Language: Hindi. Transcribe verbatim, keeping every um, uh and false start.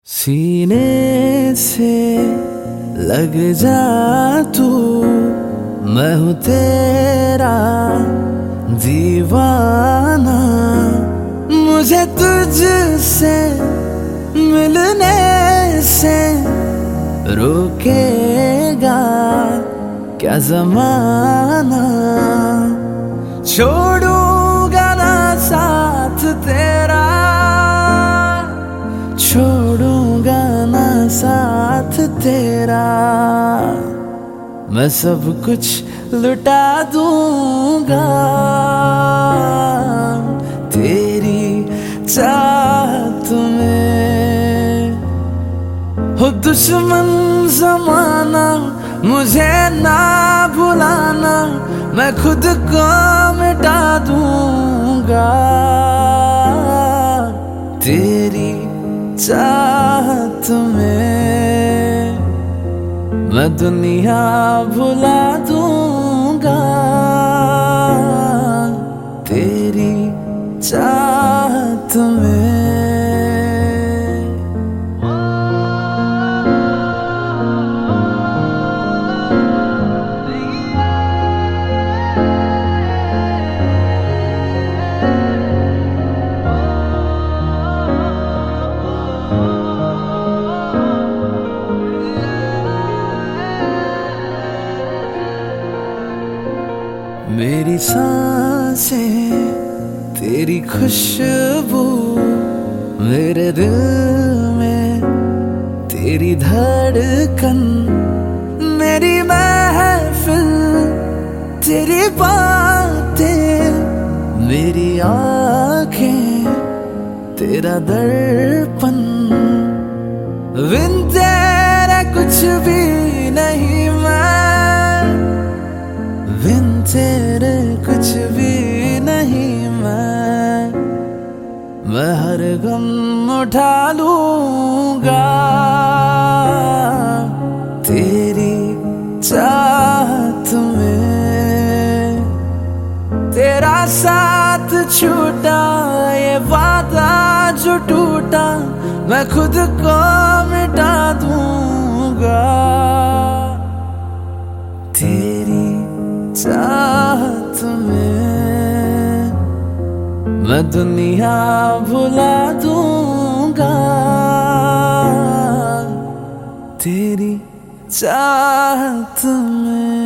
सीने से लग जा तू, मैं हूँ तेरा दीवाना। मुझे तुझसे मिलने से रोकेगा क्या जमाना। छोड़ूंगा ना साथ तेरा, छोड़ूंगा ना साथ तेरा। मैं सब कुछ लुटा दूंगा तेरी चाहत में। हो दुश्मन जमाना मुझे ना भुलाना, मैं खुद को मिटा दूंगा तेरी चाहत में। मैं दुनिया भुला दूंगा तेरी चाहत में। मेरी सांसें तेरी खुशबू, मेरे दिल में तेरी धड़कन। मेरी महफिल तेरी बातें, मेरी आँखें तेरा दर्पण। बिन तेरे कुछ भी नहीं मैं, बिन तेरे कुछ भी नहीं मैं। मैं हर गम उठा लूंगा तेरी चाहत में। तेरा साथ छूटा ये वादा जो टूटा, मैं खुद को मिटा दूंगा तेरी चाहत में। मैं दुनिया भुला दूंगा तेरी चाहत में।